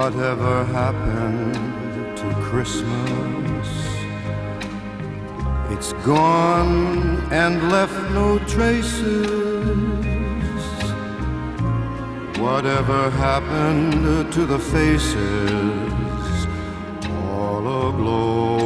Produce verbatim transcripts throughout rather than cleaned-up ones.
Whatever happened to Christmas? It's gone and left no traces. Whatever happened to the faces all aglow?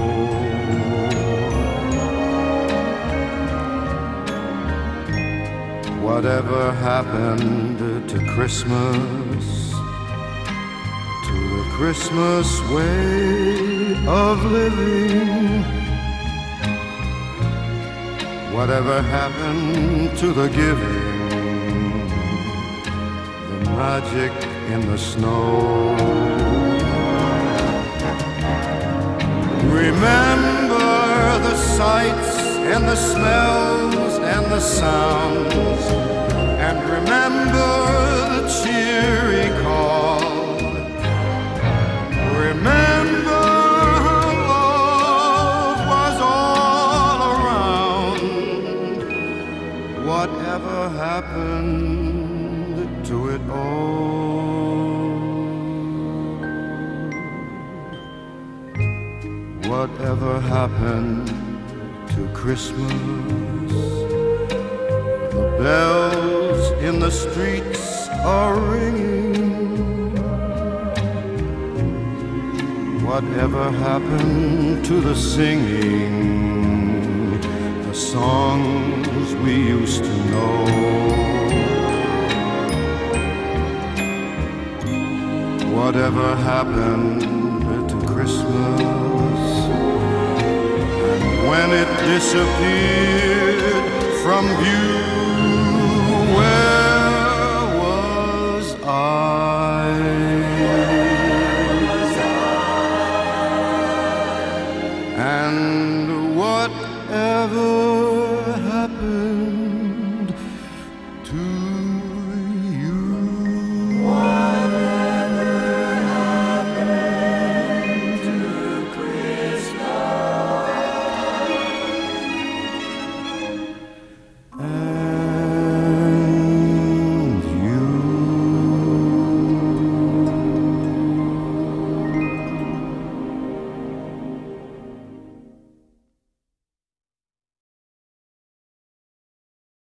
Whatever happened to Christmas? To the Christmas way of living? Whatever happened to the giving? The magic in the snow? Remember the sights and the smells and the sounds, and remember the cheery call. Remember how love was all around. Whatever happened to it all? Whatever happened to Christmas? The bells in the streets are ringing. Whatever happened to the singing, the songs we used to know? Whatever happened to Christmas? And when it disappeared from view,